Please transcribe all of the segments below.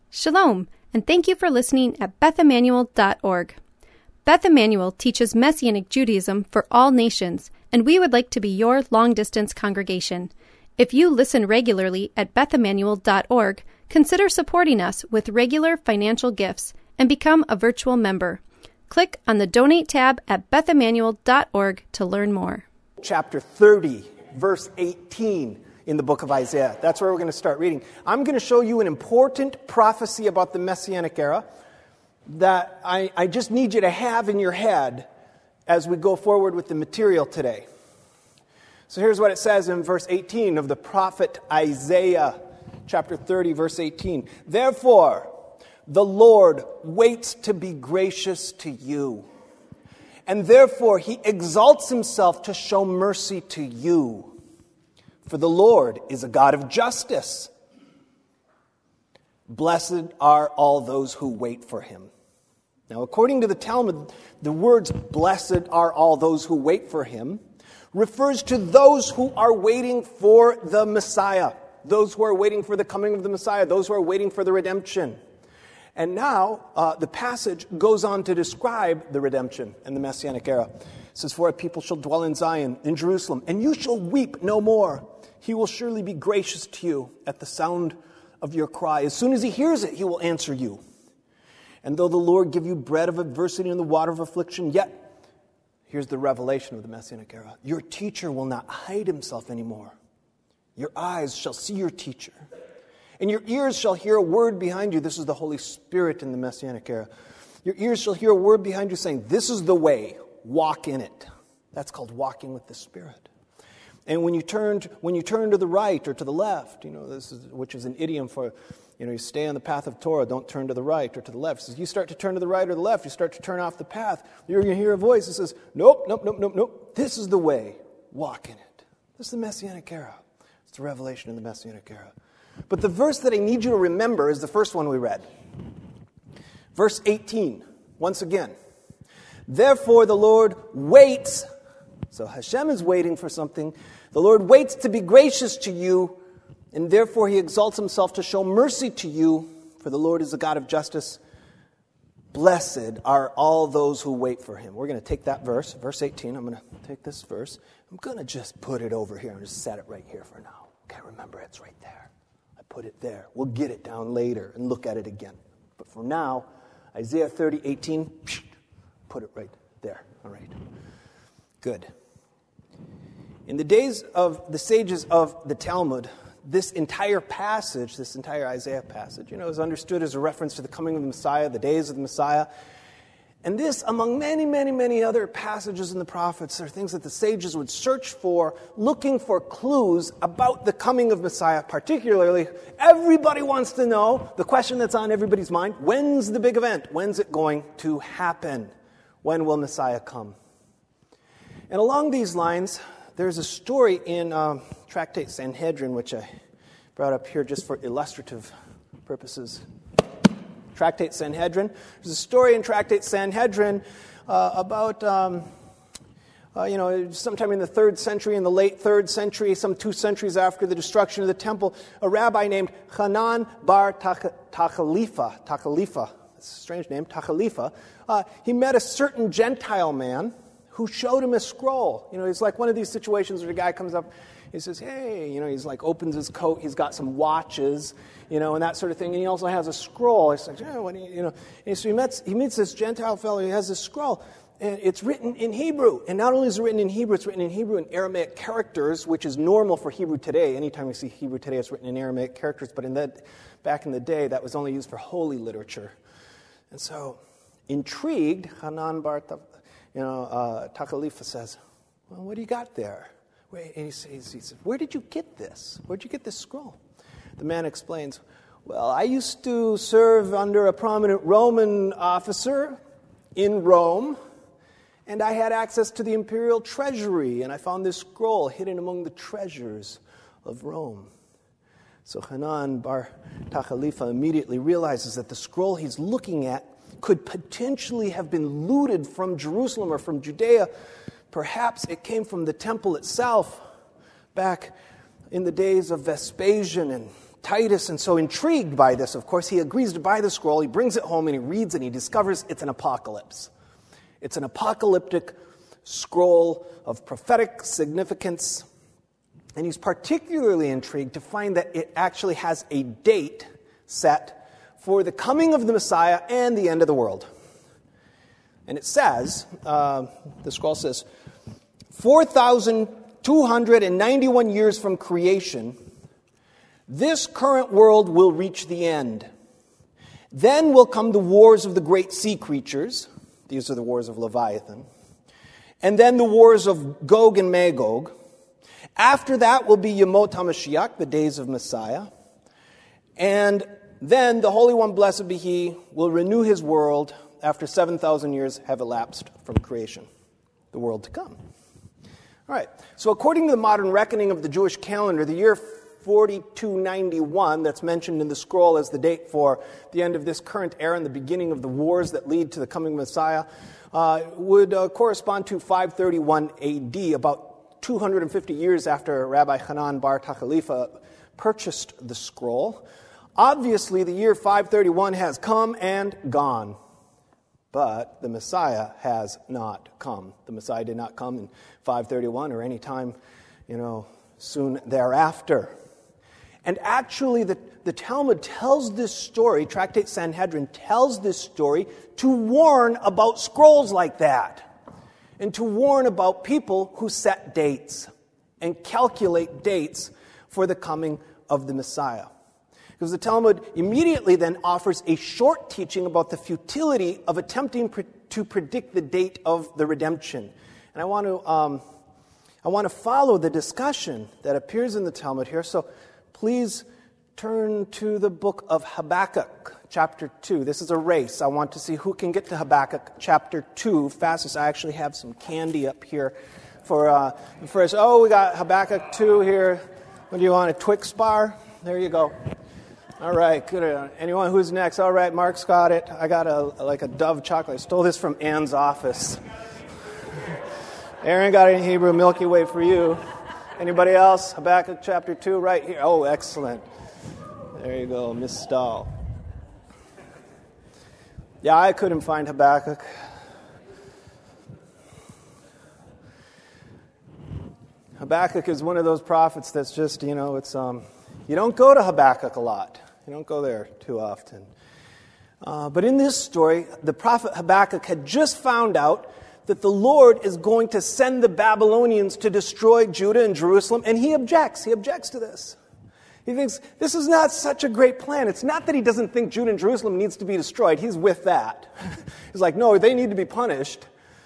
Shalom, and thank you for listening at BethEmmanuel.org. Beth Emmanuel teaches Messianic Judaism for all nations, and we would like to be your long-distance congregation. If you listen regularly at BethEmmanuel.org, consider supporting us with regular financial gifts and become a virtual member. Click on the Donate tab at BethEmmanuel.org to learn more. Chapter 30, verse 18 in the book of Isaiah. That's where we're going to start reading. I'm going to show you an important prophecy about the Messianic era that I just need you to have in your head as we go forward with the material today. So here's what it says in verse 18 of the prophet Isaiah, chapter 30, verse 18. Therefore, the Lord waits to be gracious to you, and therefore he exalts himself to show mercy to you. For the Lord is a God of justice. Blessed are all those who wait for him. Now, according to the Talmud, the words, blessed are all those who wait for him, refers to those who are waiting for the Messiah, those who are waiting for the coming of the Messiah, those who are waiting for the redemption. And now, the passage goes on to describe the redemption and the Messianic era. It says, for a people shall dwell in Zion, in Jerusalem, and you shall weep no more. He will surely be gracious to you at the sound of your cry. As soon as he hears it, he will answer you. And though the Lord give you bread of adversity and the water of affliction, yet, here's the revelation of the Messianic era, your teacher will not hide himself anymore. Your eyes shall see your teacher, and your ears shall hear a word behind you. This is the Holy Spirit in the Messianic era. Your ears shall hear a word behind you saying, this is the way, walk in it. That's called walking with the Spirit. And when you turn to the right or to the left, which is an idiom for, you stay on the path of Torah, don't turn to the right or to the left. So you start to turn to the right or the left, you start to turn off the path, you're going to hear a voice that says, nope. This is the way, walk in it. This is the Messianic era. It's the revelation in the Messianic era. But the verse that I need you to remember is the first one we read. Verse 18, once again. Therefore the Lord waits. So Hashem is waiting for something. The Lord waits to be gracious to you, and therefore he exalts himself to show mercy to you, for the Lord is a God of justice. Blessed are all those who wait for him. We're going to take that verse, verse 18. I'm going to take this verse. I'm going to just put it over here and just set it right here for now. Okay, remember, it's right there. I put it there. We'll get it down later and look at it again. But for now, Isaiah 30, 18, put it right there. All right. Good. In the days of the sages of the Talmud, this entire passage, this entire Isaiah passage, is understood as a reference to the coming of the Messiah, the days of the Messiah. And this, among many, many, many other passages in the prophets, are things that the sages would search for, looking for clues about the coming of Messiah. Particularly, everybody wants to know, the question that's on everybody's mind, when's the big event? When's it going to happen? When will Messiah come? And along these lines, there's a story in Tractate Sanhedrin, which I brought up here just for illustrative purposes. Tractate Sanhedrin. There's a story in Tractate Sanhedrin about, sometime in the 3rd century, in the late 3rd century, some 2 centuries after the destruction of the temple, a rabbi named Hanan bar Tachalifa, that's a strange name, Tachalifa, he met a certain Gentile man who showed him a scroll. It's like one of these situations where the guy comes up, he says, hey, he's like, opens his coat, he's got some watches, and that sort of thing, and he also has a scroll. He's like, what do you. And so he meets this Gentile fellow, he has this scroll, and it's written in Hebrew. And not only is it written in Hebrew, it's written in Hebrew in Aramaic characters, which is normal for Hebrew today. Anytime you see Hebrew today, it's written in Aramaic characters, but back in the day, that was only used for holy literature. And so, intrigued, Hanan bar Tachalifa says, well, what do you got there? And he says, where did you get this? Where did you get this scroll? The man explains, well, I used to serve under a prominent Roman officer in Rome, and I had access to the imperial treasury, and I found this scroll hidden among the treasures of Rome. So Hanan bar Tachalifa immediately realizes that the scroll he's looking at could potentially have been looted from Jerusalem or from Judea. Perhaps it came from the temple itself back in the days of Vespasian and Titus, and so intrigued by this, of course, he agrees to buy the scroll. He brings it home and he reads and he discovers it's an apocalypse. It's an apocalyptic scroll of prophetic significance. And he's particularly intrigued to find that it actually has a date set for the coming of the Messiah and the end of the world. And it says, the scroll says, 4,291 years from creation, this current world will reach the end. Then will come the wars of the great sea creatures. These are the wars of Leviathan. And then the wars of Gog and Magog. After that will be Yemot HaMashiach, the days of Messiah. And then the Holy One, blessed be He, will renew His world after 7,000 years have elapsed from creation. The world to come. All right, so according to the modern reckoning of the Jewish calendar, the year 4291, that's mentioned in the scroll as the date for the end of this current era and the beginning of the wars that lead to the coming Messiah, would correspond to 531 AD, about 250 years after Rabbi Hanan bar Tachalifa purchased the scroll. Obviously, the year 531 has come and gone, but the Messiah has not come. The Messiah did not come in 531 or any time, soon thereafter. And actually, the Talmud tells this story, Tractate Sanhedrin tells this story to warn about scrolls like that and to warn about people who set dates and calculate dates for the coming of the Messiah. Because the Talmud immediately then offers a short teaching about the futility of attempting to predict the date of the redemption. And I want to follow the discussion that appears in the Talmud here. So please turn to the book of Habakkuk, chapter 2. This is a race. I want to see who can get to Habakkuk chapter 2 fastest. I actually have some candy up here for first. Oh, we got Habakkuk 2 here. What do you want, a Twix bar? There you go. All right, good. Anyone who's next? All right, Mark's got it. I got a Dove chocolate. I stole this from Anne's office. Aaron got it in Hebrew, Milky Way for you. Anybody else? Habakkuk chapter 2 right here. Oh, excellent. There you go, Miss Stahl. Yeah, I couldn't find Habakkuk. Habakkuk is one of those prophets that's just, it's you don't go to Habakkuk a lot. You don't go there too often. But in this story, the prophet Habakkuk had just found out that the Lord is going to send the Babylonians to destroy Judah and Jerusalem, and he objects. He objects to this. He thinks, this is not such a great plan. It's not that he doesn't think Judah and Jerusalem needs to be destroyed. He's with that. He's like, no, they need to be punished.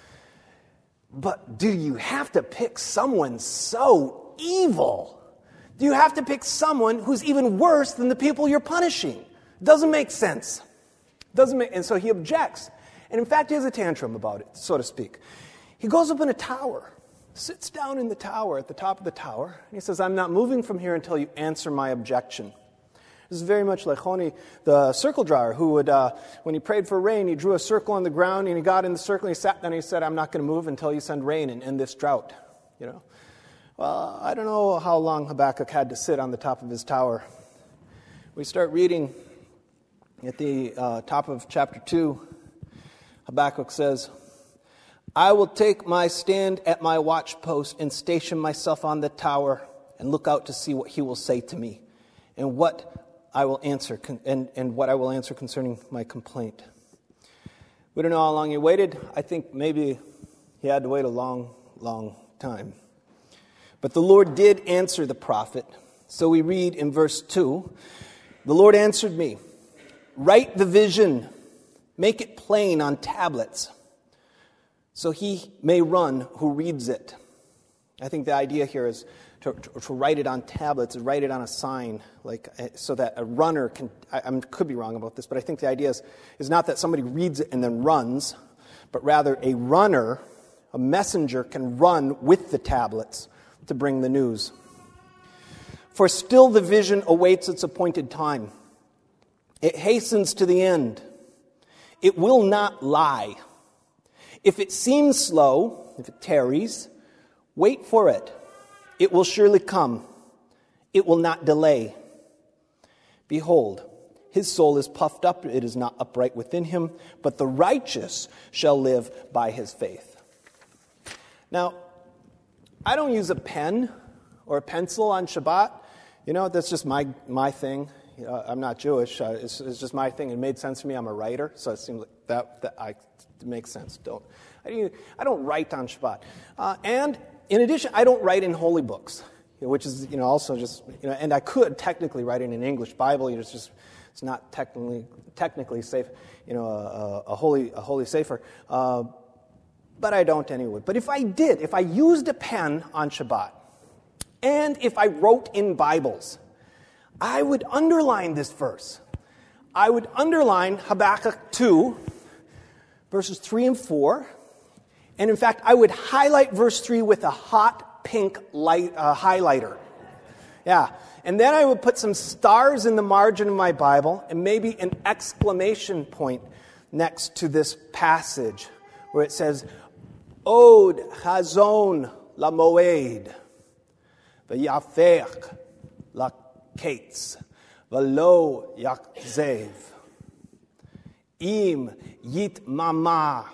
But do you have to pick someone so evil? Do you have to pick someone who's even worse than the people you're punishing? Doesn't make sense. And so he objects. And in fact, he has a tantrum about it, so to speak. He goes up in a tower, sits down in the tower, at the top of the tower, and he says, I'm not moving from here until you answer my objection. This is very much like Honi, the circle drawer, who would, when he prayed for rain, he drew a circle on the ground, and he got in the circle, and he sat down, and he said, I'm not going to move until you send rain and end this drought. Well, I don't know how long Habakkuk had to sit on the top of his tower. We start reading at the top of chapter 2. Habakkuk says, I will take my stand at my watchpost and station myself on the tower and look out to see what he will say to me and what I will answer and what I will answer concerning my complaint. We don't know how long he waited. I think maybe he had to wait a long, long time. But the Lord did answer the prophet. So we read in verse 2, the Lord answered me, write the vision, make it plain on tablets, so he may run who reads it. I think the idea here is to write it on tablets, write it on a sign, so that a runner can, I could be wrong about this, but I think the idea is not that somebody reads it and then runs, but rather a runner, a messenger, can run with the tablets to bring the news. For still the vision awaits its appointed time. It hastens to the end. It will not lie. If it seems slow, if it tarries, wait for it. It will surely come. It will not delay. Behold, his soul is puffed up, it is not upright within him, but the righteous shall live by his faith. Now, I don't use a pen or a pencil on Shabbat. That's just my thing. I'm not Jewish. It's just my thing. It made sense to me. I'm a writer, so it seems like it makes sense. I don't write on Shabbat. And in addition, I don't write in holy books, which is also just and I could technically write in an English Bible. It's not technically safe. A holy sefer. But I don't anyway. But if I used a pen on Shabbat, and if I wrote in Bibles, I would underline this verse. I would underline Habakkuk 2, verses 3 and 4. And in fact, I would highlight verse 3 with a hot pink highlighter. Yeah. And then I would put some stars in the margin of my Bible and maybe an exclamation point next to this passage where it says, Od Chazon LaMoed, V'yafech LaKetz, V'lo Yakzev, Im Yitmama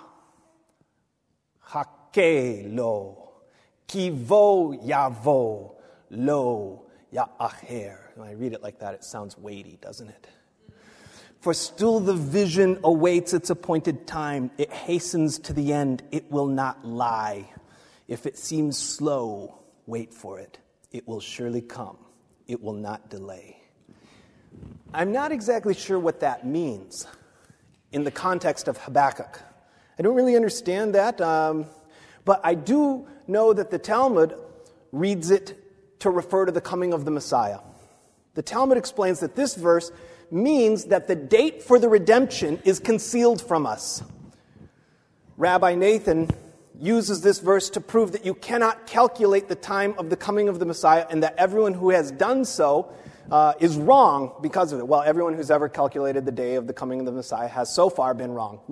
Hake Lo, Kivo Yavo Lo Ya'acher. When I read it like that, it sounds weighty, doesn't it? For still the vision awaits its appointed time. It hastens to the end. It will not lie. If it seems slow, wait for it. It will surely come. It will not delay. I'm not exactly sure what that means in the context of Habakkuk. I don't really understand that, but I do know that the Talmud reads it to refer to the coming of the Messiah. The Talmud explains that this verse means that the date for the redemption is concealed from us. Rabbi Nathan uses this verse to prove that you cannot calculate the time of the coming of the Messiah and that everyone who has done so is wrong because of it. Well, everyone who's ever calculated the day of the coming of the Messiah has so far been wrong.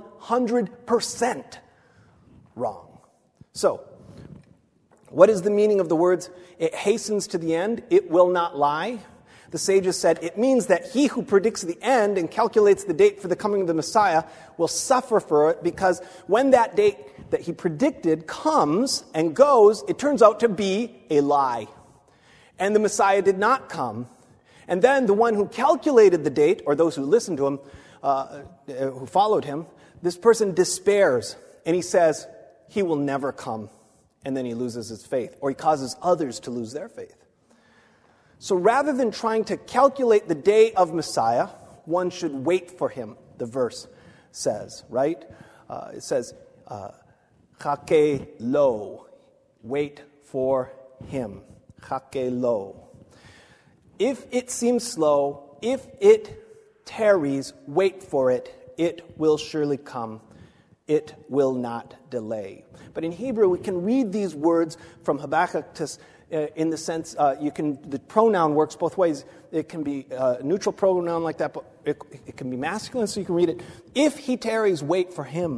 100% wrong. So, what is the meaning of the words, it hastens to the end, it will not lie? The sages said it means that he who predicts the end and calculates the date for the coming of the Messiah will suffer for it, because when that date that he predicted comes and goes, it turns out to be a lie. And the Messiah did not come. And then the one who calculated the date, or those who listened to him, who followed him, this person despairs and he says, he will never come. And then he loses his faith, or he causes others to lose their faith. So rather than trying to calculate the day of Messiah, one should wait for him, the verse says, right? It says, Chake lo, wait for him. Chake lo. If it seems slow, if it tarries, wait for it. It will surely come. It will not delay. But in Hebrew, we can read these words from Habakkuk to in the sense, the pronoun works both ways. It can be a neutral pronoun like that, but it can be masculine, so you can read it. If he tarries, wait for him.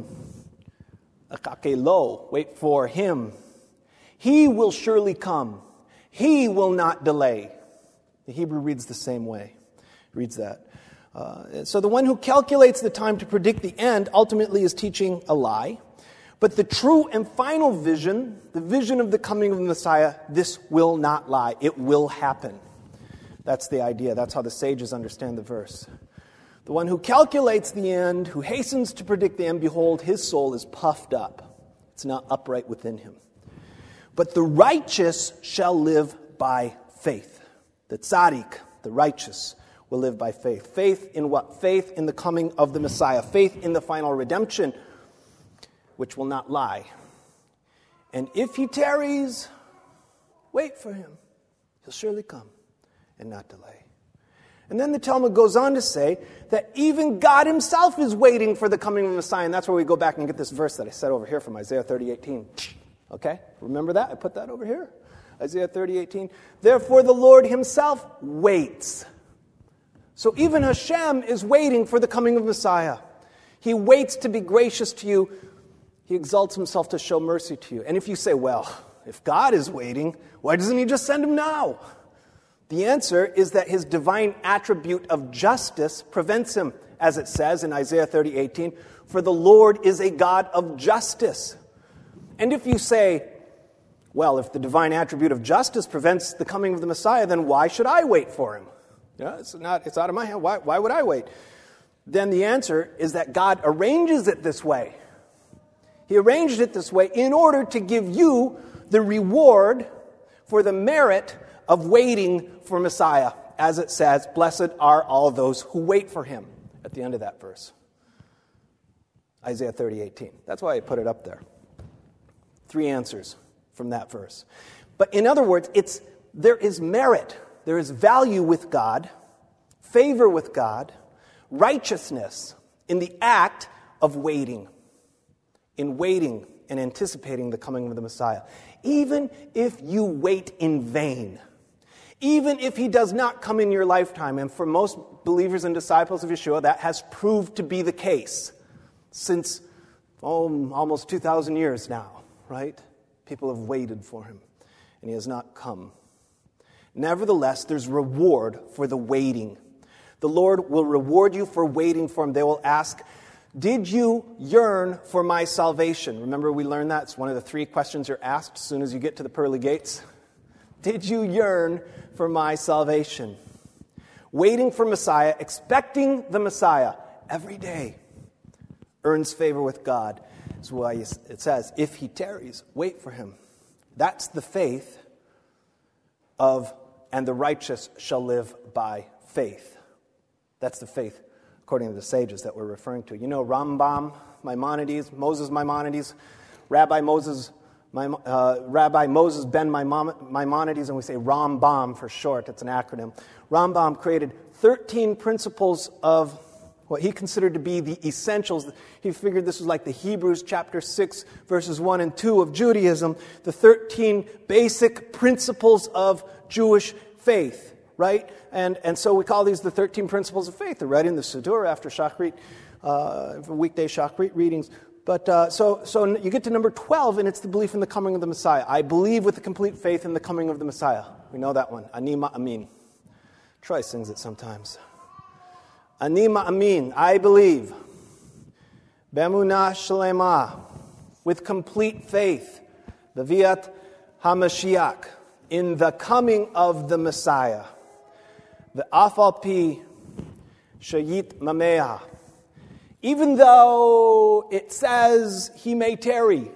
Akakelo, wait for him. He will surely come. He will not delay. The Hebrew reads the same way. Reads that. So the one who calculates the time to predict the end ultimately is teaching a lie. But the true and final vision, the vision of the coming of the Messiah, this will not lie. It will happen. That's the idea. That's how the sages understand the verse. The one who calculates the end, who hastens to predict the end, behold, his soul is puffed up. It's not upright within him. But the righteous shall live by faith. The tzaddik, the righteous, will live by faith. Faith in what? Faith in the coming of the Messiah. Faith in the final redemption, which will not lie. And if he tarries, wait for him. He'll surely come and not delay. And then the Talmud goes on to say that even God himself is waiting for the coming of the Messiah. And that's where we go back and get this verse that I said over here from Isaiah 30:18. Okay? Remember that? I put that over here. Isaiah 30:18. Therefore the Lord himself waits. So even Hashem is waiting for the coming of Messiah. He waits to be gracious to you. He exalts himself to show mercy to you. And if you say, well, if God is waiting, why doesn't he just send him now? The answer is that his divine attribute of justice prevents him, as it says in Isaiah 30:18, for the Lord is a God of justice. And if you say, well, if the divine attribute of justice prevents the coming of the Messiah, then why should I wait for him? It's out of my hand. Why would I wait? Then the answer is that God arranges it this way. He arranged it this way in order to give you the reward for the merit of waiting for Messiah. As it says, blessed are all those who wait for him, at the end of that verse. Isaiah 30:18. That's why I put it up there. 3 answers from that verse. But in other words, there is merit, there is value with God, favor with God, righteousness in the act of waiting. In waiting and anticipating the coming of the Messiah. Even if you wait in vain, even if he does not come in your lifetime, and for most believers and disciples of Yeshua, that has proved to be the case since almost 2,000 years now, right? People have waited for him, and he has not come. Nevertheless, there's reward for the waiting. The Lord will reward you for waiting for him. They will ask, did you yearn for my salvation? Remember we learned that? It's one of the 3 questions you're asked as soon as you get to the pearly gates. Did you yearn for my salvation? Waiting for Messiah, expecting the Messiah every day earns favor with God. That's why it says, if he tarries, wait for him. That's the faith of, and the righteous shall live by faith. That's the faith according to the sages that we're referring to. You know Rambam, Maimonides, Moses Maimonides, Rabbi Moses ben Maimonides, and we say Rambam for short. It's an acronym. Rambam created 13 principles of what he considered to be the essentials. He figured this was like the Hebrews chapter 6, verses 1 and 2 of Judaism, the 13 basic principles of Jewish faith. Right? And so we call these the 13 principles of faith. They're read in the Siddur after Shachrit, weekday Shachrit readings. But so you get to number 12, and it's the belief in the coming of the Messiah. I believe with a complete faith in the coming of the Messiah. We know that one. Ani ma'amin. Troy sings it sometimes. Ani ma'amin. I believe. Be'emunah shlema. With complete faith. B'viat HaMashiach. In the coming of the Messiah. The afal pi shayit mamea. Even though it says he may tarry.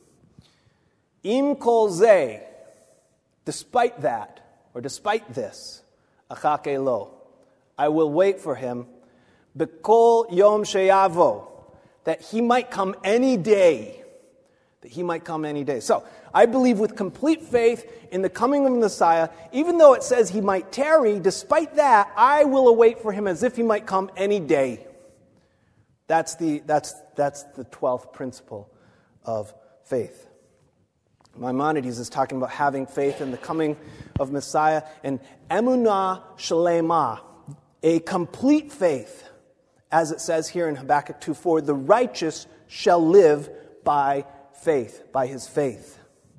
Im kol zeh. Despite that, or despite this, achake lo. I will wait for him. Bekol yom sheyavo. That he might come any day. That he might come any day. So, I believe with complete faith in the coming of the Messiah, even though it says he might tarry, despite that, I will await for him as if he might come any day. That's the 12th principle of faith. Maimonides is talking about having faith in the coming of Messiah, and emunah shalema, a complete faith, as it says here in Habakkuk 2:4, the righteous shall live by faith, by his faith.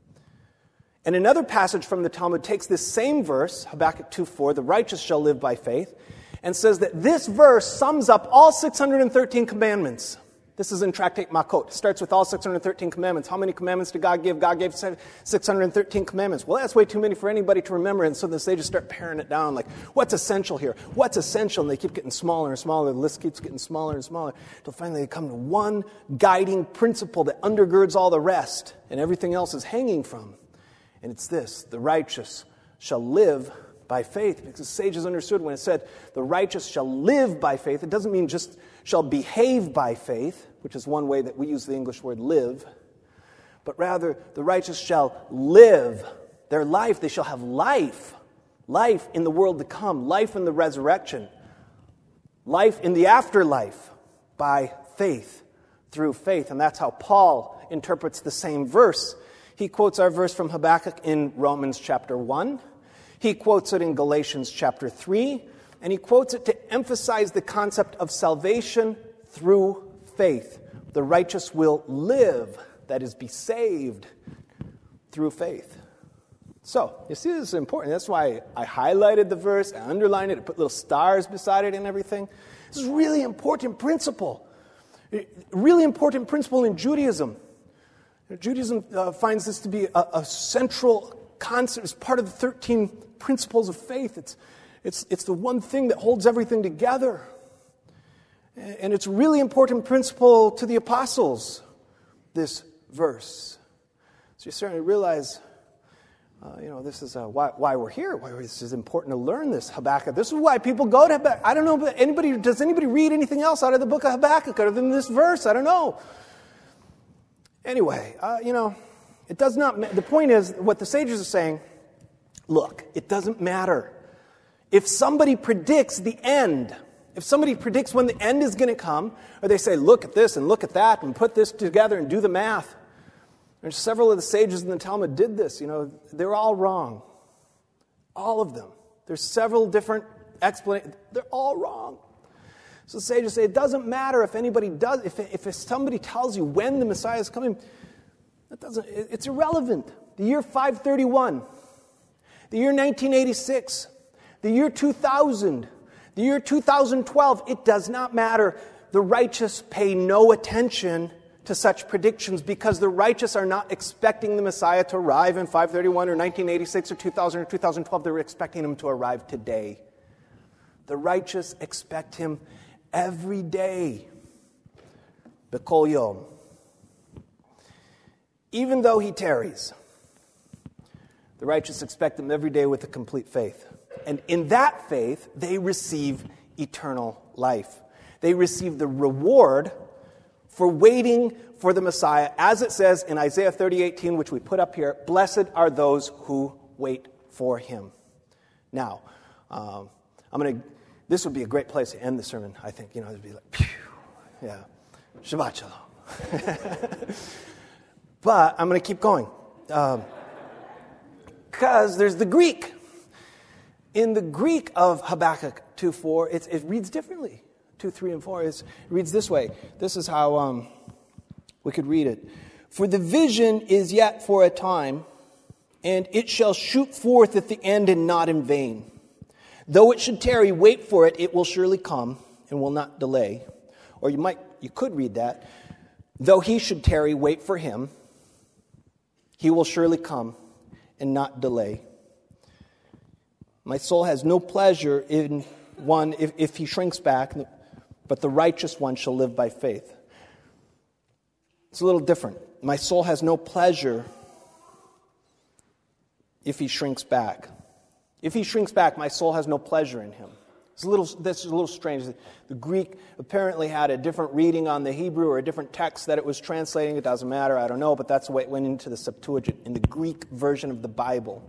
And another passage from the Talmud takes this same verse, Habakkuk 2:4, the righteous shall live by faith, and says that this verse sums up all 613 commandments. This is in Tractate Makot. It starts with all 613 commandments. How many commandments did God give? God gave 613 commandments. Well, that's way too many for anybody to remember, and so they just start paring it down, like, what's essential here? What's essential? And they keep getting smaller and smaller. The list keeps getting smaller and smaller, until finally they come to one guiding principle that undergirds all the rest, and everything else is hanging from. And it's this: the righteous shall live by faith. Because the sages understood when it said the righteous shall live by faith, it doesn't mean just shall behave by faith, which is one way that we use the English word live, but rather the righteous shall live their life. They shall have life. Life in the world to come. Life in the resurrection. Life in the afterlife by faith, through faith. And that's how Paul interprets the same verse. He quotes our verse from Habakkuk in Romans chapter 1. He quotes it in Galatians chapter 3. And he quotes it to emphasize the concept of salvation through faith. The righteous will live, that is, be saved, through faith. So, you see, this is important. That's why I highlighted the verse, I underlined it, I put little stars beside it and everything. This is a really important principle. A really important principle in Judaism. Judaism finds this to be a central concept. It's part of the 13 principles of faith. It's the one thing that holds everything together. And it's a really important principle to the apostles, this verse. So you certainly realize, this is why we're here. Why this is important to learn this Habakkuk. This is why people go to Habakkuk. I don't know, but does anybody read anything else out of the book of Habakkuk other than this verse? I don't know. Anyway, it does not. The point is, what the sages are saying. Look, it doesn't matter if somebody predicts the end. If somebody predicts when the end is going to come, or they say, look at this and look at that and put this together and do the math. There's several of the sages in the Talmud did this. They're all wrong. All of them. There's several different explanations. They're all wrong. So the sages say it doesn't matter if anybody does, if somebody tells you when the Messiah is coming, it's irrelevant. The year 531, the year 1986, the year 2000, the year 2012, it does not matter. The righteous pay no attention to such predictions because the righteous are not expecting the Messiah to arrive in 531 or 1986 or 2000 or 2012. They're expecting him to arrive today. The righteous expect him every day. B'kol yom. Even though he tarries, the righteous expect him every day with a complete faith. And in that faith, they receive eternal life. They receive the reward for waiting for the Messiah. As it says in Isaiah 30:18, which we put up here, blessed are those who wait for him. Now, this would be a great place to end the sermon, I think. It'd be like, phew, yeah, Shabbat Shalom. But I'm going to keep going. Because there's the Greek. In the Greek of Habakkuk 2:4, it reads differently. 2, 3, and 4 it reads this way. This is how we could read it. For the vision is yet for a time, and it shall shoot forth at the end and not in vain. Though it should tarry, wait for it, it will surely come and will not delay. Or you could read that. Though he should tarry, wait for him. He will surely come and not delay. My soul has no pleasure in one if he shrinks back, but the righteous one shall live by faith. It's a little different. My soul has no pleasure if he shrinks back. If he shrinks back, my soul has no pleasure in him. That's a little strange. The Greek apparently had a different reading on the Hebrew or a different text that it was translating. It doesn't matter, I don't know, but that's the way it went into the Septuagint, in the Greek version of the Bible.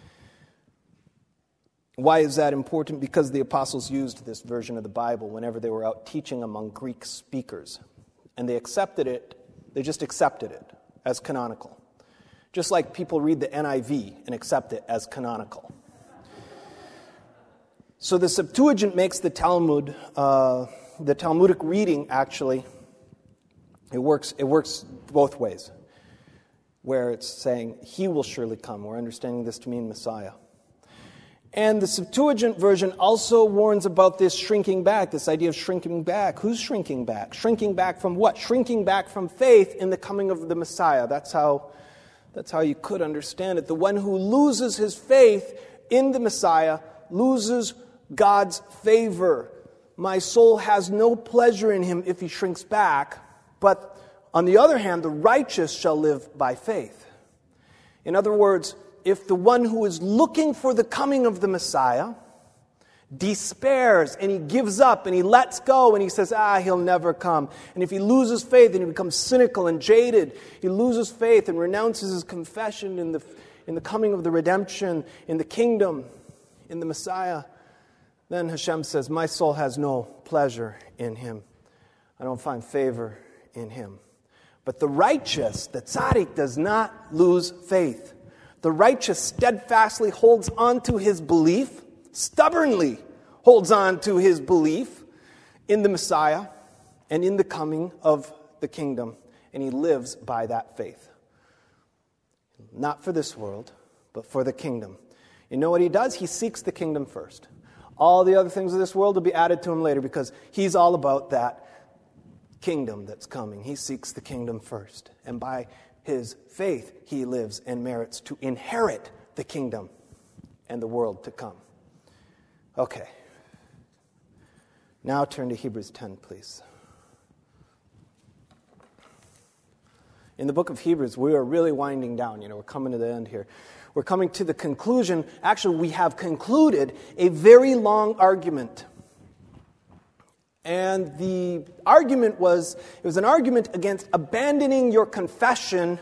Why is that important? Because the apostles used this version of the Bible whenever they were out teaching among Greek speakers. And they just accepted it as canonical. Just like people read the NIV and accept it as canonical. So the Septuagint makes the Talmud, the Talmudic reading actually, it works both ways. Where it's saying, he will surely come. We're understanding this to mean Messiah. And the Septuagint version also warns about this shrinking back, this idea of shrinking back. Who's shrinking back? Shrinking back from what? Shrinking back from faith in the coming of the Messiah. That's how you could understand it. The one who loses his faith in the Messiah loses God's favor. My soul has no pleasure in him if he shrinks back, but on the other hand, the righteous shall live by faith. In other words, if the one who is looking for the coming of the Messiah despairs and he gives up and he lets go and he says, he'll never come. And if he loses faith and he becomes cynical and jaded, he loses faith and renounces his confession in the coming of the redemption, in the kingdom, in the Messiah, then Hashem says, my soul has no pleasure in him. I don't find favor in him. But the righteous, the tzaddik, does not lose faith. The righteous steadfastly holds on to his belief, stubbornly holds on to his belief in the Messiah and in the coming of the kingdom, and he lives by that faith. Not for this world, but for the kingdom. You know what he does? He seeks the kingdom first. All the other things of this world will be added to him later because he's all about that kingdom that's coming. He seeks the kingdom first. And by his faith, he lives and merits to inherit the kingdom and the world to come. Okay. Now turn to Hebrews 10, please. In the book of Hebrews, we are really winding down. We're coming to the end here. We're coming to the conclusion. Actually, we have concluded a very long argument. And the argument was an argument against abandoning your confession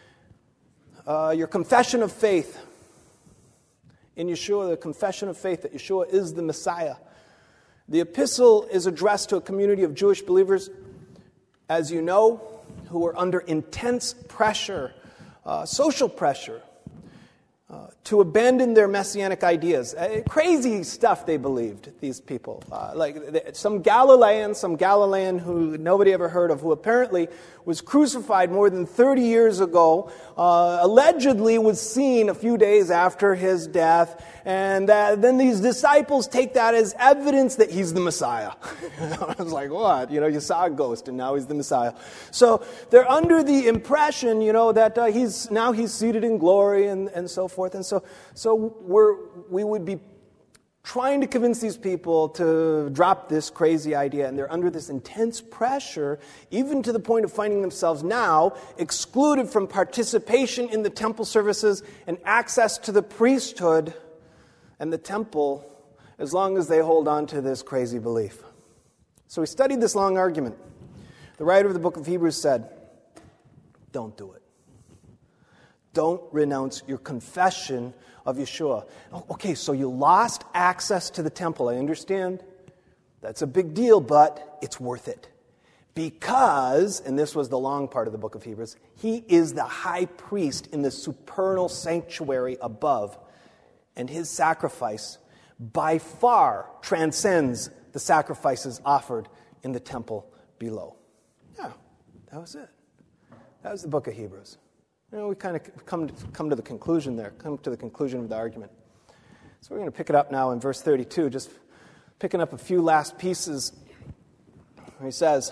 of faith in Yeshua, the confession of faith that Yeshua is the Messiah. The epistle is addressed to a community of Jewish believers, as you know, who are under intense pressure, social pressure, to abandon their messianic ideas. Crazy stuff they believed, these people. Like some Galilean who nobody ever heard of, who apparently was crucified more than 30 years ago, allegedly was seen a few days after his death, and then these disciples take that as evidence that he's the Messiah. I was like, what? You saw a ghost and now he's the Messiah. So they're under the impression, that he's seated in glory and so forth. And so we would be trying to convince these people to drop this crazy idea, and they're under this intense pressure, even to the point of finding themselves now excluded from participation in the temple services and access to the priesthood and the temple, as long as they hold on to this crazy belief. So we studied this long argument. The writer of the book of Hebrews said, don't do it. Don't renounce your confession of Yeshua. Okay, so you lost access to the temple. I understand. That's a big deal, but it's worth it. Because, and this was the long part of the book of Hebrews, he is the high priest in the supernal sanctuary above. And his sacrifice by far transcends the sacrifices offered in the temple below. Yeah, that was it. That was the book of Hebrews. We kind of come to the conclusion there, come to the conclusion of the argument. So we're going to pick it up now in verse 32, just picking up a few last pieces. He says,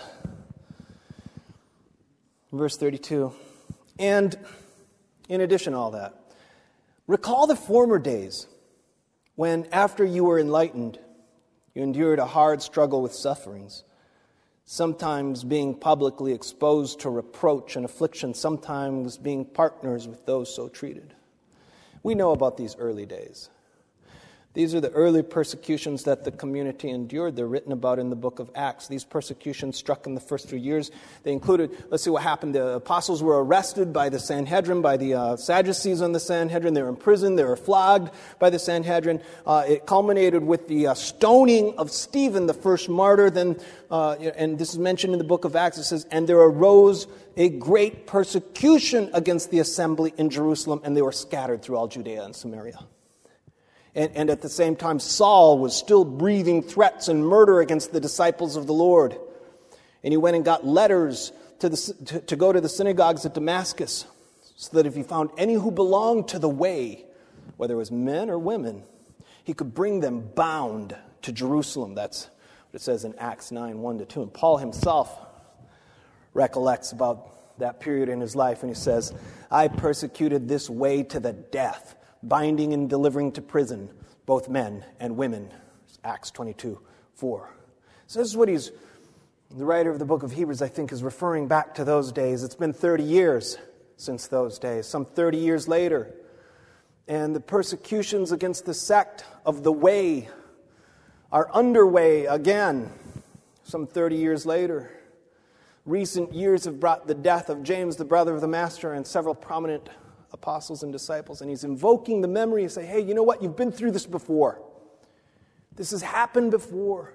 in verse 32, and in addition to all that, recall the former days when, after you were enlightened, you endured a hard struggle with sufferings, sometimes being publicly exposed to reproach and affliction, sometimes being partners with those so treated. We know about these early days. These are the early persecutions that the community endured. They're written about in the book of Acts. These persecutions struck in the first 3 years. They included, let's see what happened. The apostles were arrested by the Sanhedrin, by the Sadducees on the Sanhedrin. They were imprisoned. They were flogged by the Sanhedrin. It culminated with the stoning of Stephen, the first martyr. Then, and this is mentioned in the book of Acts. It says, and there arose a great persecution against the assembly in Jerusalem, and they were scattered through all Judea and Samaria. And at the same time, Saul was still breathing threats and murder against the disciples of the Lord. And he went and got letters to go to the synagogues at Damascus, so that if he found any who belonged to the way, whether it was men or women, he could bring them bound to Jerusalem. That's what it says in Acts 9, 1-2. And Paul himself recollects about that period in his life, and he says, I persecuted this way to the death, binding and delivering to prison both men and women. Acts 22:4. So this is what the writer of the book of Hebrews, I think, is referring back to those days. It's been 30 years since those days, some 30 years later. And the persecutions against the sect of the Way are underway again, some 30 years later. Recent years have brought the death of James, the brother of the Master, and several prominent apostles and disciples, and he's invoking the memory and say, hey, you know what? You've been through this before. This has happened before.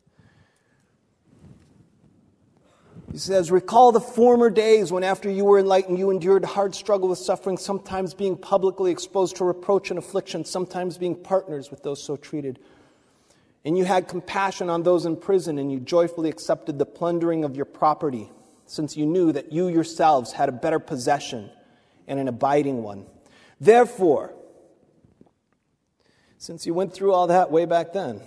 He says, recall the former days when after you were enlightened, you endured a hard struggle with suffering, sometimes being publicly exposed to reproach and affliction, sometimes being partners with those so treated. And you had compassion on those in prison, and you joyfully accepted the plundering of your property, since you knew that you yourselves had a better possession and an abiding one. Therefore, Since you went through all that way back then,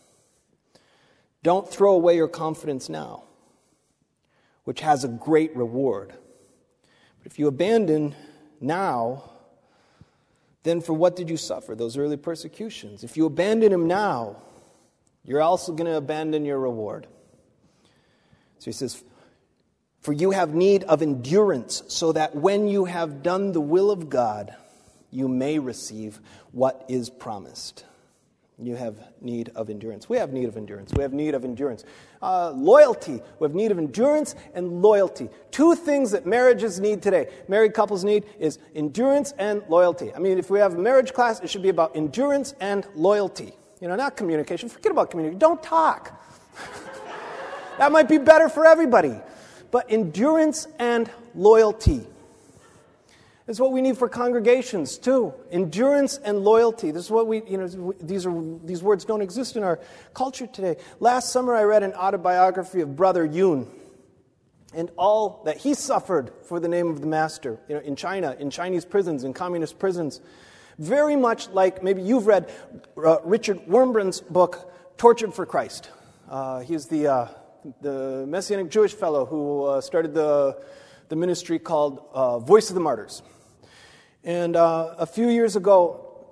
don't throw away your confidence now, which has a great reward. But if you abandon now, then for what did you suffer, those early persecutions? If you abandon him now, you're also going to abandon your reward. So he says, for you have need of endurance, so that when you have done the will of God, you may receive what is promised. You have need of endurance. We have need of endurance. We have need of endurance. Loyalty. We have need of endurance and loyalty. Two things that marriages need today, married couples need, is endurance and loyalty. I mean, if we have a marriage class, it should be about endurance and loyalty. Not communication. Forget about communication. Don't talk. That might be better for everybody. But endurance and loyalty is what we need for congregations too. Endurance and loyalty. This is what these words don't exist in our culture today. Last summer I read an autobiography of Brother Yun and all that he suffered for the name of the Master, in China, in Chinese prisons, in communist prisons. Very much like maybe you've read Richard Wurmbrand's book, Tortured for Christ. He's the Messianic Jewish fellow who started the ministry called Voice of the Martyrs. And a few years ago,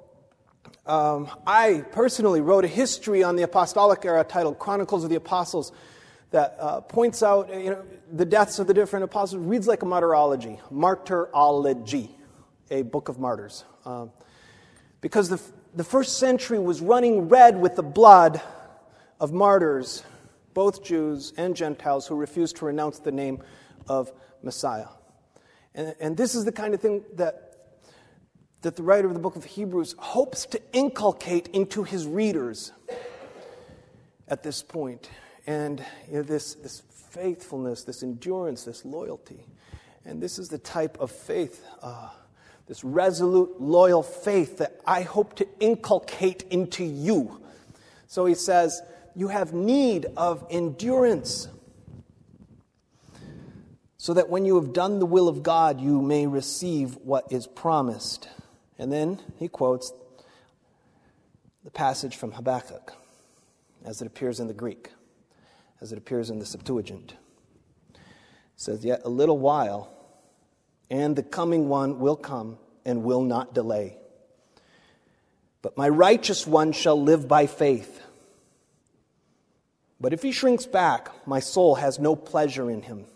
I personally wrote a history on the apostolic era titled Chronicles of the Apostles that points out the deaths of the different apostles. It reads like a martyrology, a book of martyrs. Because the first century was running red with the blood of martyrs, both Jews and Gentiles, who refused to renounce the name of Messiah. And this is the kind of thing that the writer of the book of Hebrews hopes to inculcate into his readers at this point. And this faithfulness, this endurance, this loyalty. And this is the type of faith, this resolute, loyal faith that I hope to inculcate into you. So he says, you have need of endurance, so that when you have done the will of God, you may receive what is promised. And then he quotes the passage from Habakkuk, as it appears in the Greek, as it appears in the Septuagint. It says, yet a little while, and the coming one will come and will not delay. But my righteous one shall live by faith. But if he shrinks back, my soul has no pleasure in him.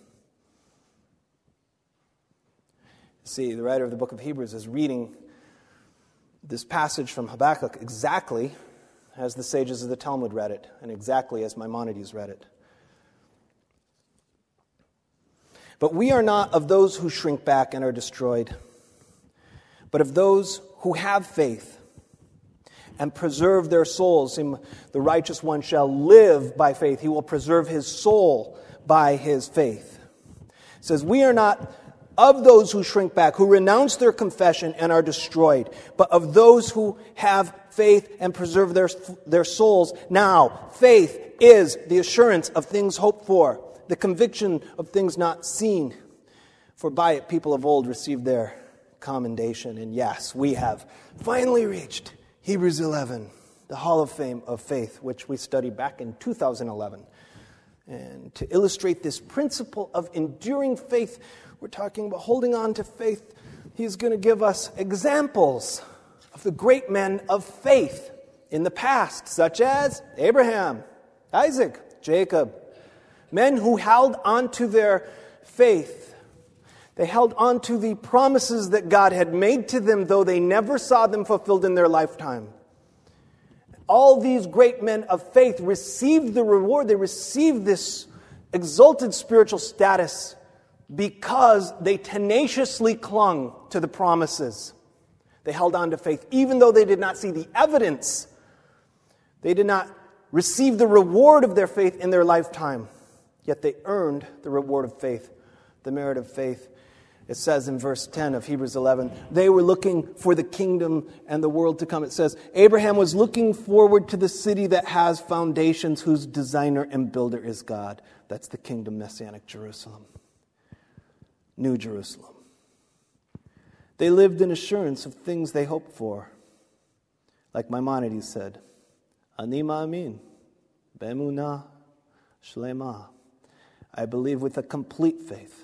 See, the writer of the book of Hebrews is reading this passage from Habakkuk exactly as the sages of the Talmud read it, and exactly as Maimonides read it. But we are not of those who shrink back and are destroyed, but of those who have faith and preserve their souls. The righteous one shall live by faith. He will preserve his soul by his faith. It says, we are not of those who shrink back, who renounce their confession and are destroyed, but of those who have faith and preserve their souls. Now, faith is the assurance of things hoped for, the conviction of things not seen. For by it people of old received their commendation. And yes, we have finally reached Hebrews 11, the Hall of Fame of Faith, which we studied back in 2011. And to illustrate this principle of enduring faith, we're talking about holding on to faith. He's going to give us examples of the great men of faith in the past, such as Abraham, Isaac, Jacob. Men who held on to their faith. They held on to the promises that God had made to them, though they never saw them fulfilled in their lifetime. All these great men of faith received the reward. They received this exalted spiritual status because they tenaciously clung to the promises. They held on to faith, even though they did not see the evidence. They did not receive the reward of their faith in their lifetime. Yet they earned the reward of faith, the merit of faith. It says in verse 10 of Hebrews 11, they were looking for the kingdom and the world to come. It says, Abraham was looking forward to the city that has foundations, whose designer and builder is God. That's the kingdom, Messianic Jerusalem. New Jerusalem. They lived in assurance of things they hoped for. Like Maimonides said, Ani ma'amin, be'emunah shlema. I believe with a complete faith.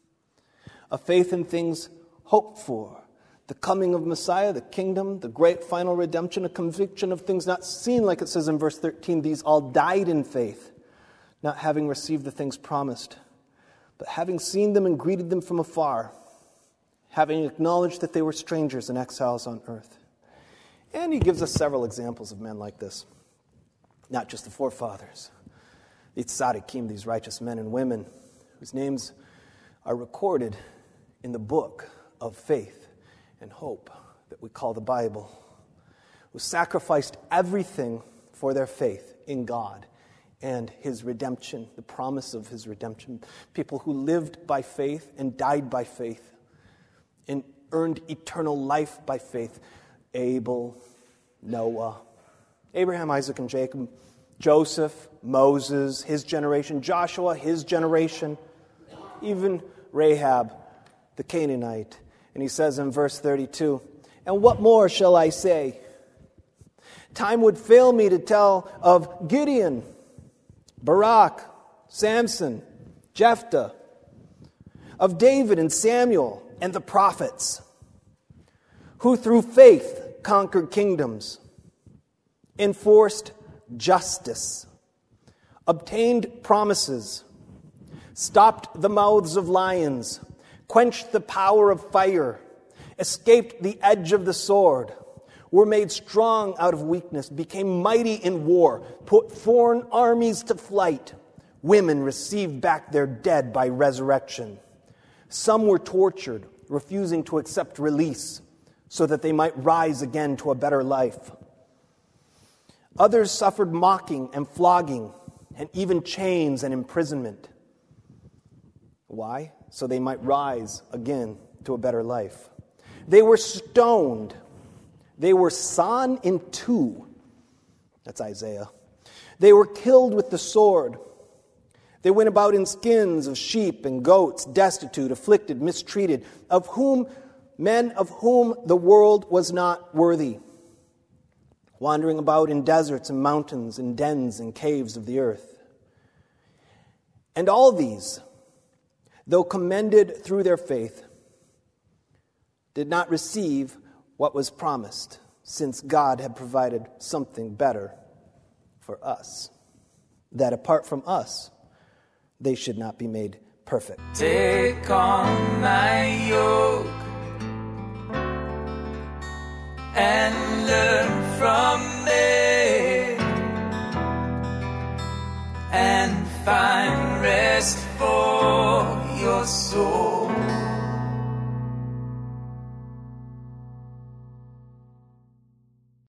A faith in things hoped for, the coming of Messiah, the kingdom, the great final redemption, a conviction of things not seen, like it says in verse 13. These all died in faith, not having received the things promised, but having seen them and greeted them from afar, having acknowledged that they were strangers and exiles on earth. And he gives us several examples of men like this, not just the forefathers. The tzaddikim, these righteous men and women whose names are recorded in the book of faith and hope that we call the Bible, who sacrificed everything for their faith in God and His redemption, the promise of His redemption. People who lived by faith and died by faith and earned eternal life by faith. Abel, Noah, Abraham, Isaac, and Jacob, Joseph, Moses, his generation, Joshua, his generation, even Rahab, the Canaanite. And he says in verse 32, and what more shall I say? Time would fail me to tell of Gideon, Barak, Samson, Jephthah, of David and Samuel and the prophets, who through faith conquered kingdoms, enforced justice, obtained promises, stopped the mouths of lions, quenched the power of fire, escaped the edge of the sword, were made strong out of weakness, became mighty in war, put foreign armies to flight. Women received back their dead by resurrection. Some were tortured, refusing to accept release, so that they might rise again to a better life. Others suffered mocking and flogging, and even chains and imprisonment. Why? So they might rise again to a better life. They were stoned. They were sawn in two. That's Isaiah. They were killed with the sword. They went about in skins of sheep and goats, destitute, afflicted, mistreated, men of whom the world was not worthy, wandering about in deserts and mountains, in dens and caves of the earth. And all these, though commended through their faith, did not receive what was promised, since God had provided something better for us, that apart from us, they should not be made perfect. Take on my yoke and learn from me, and find rest for your soul.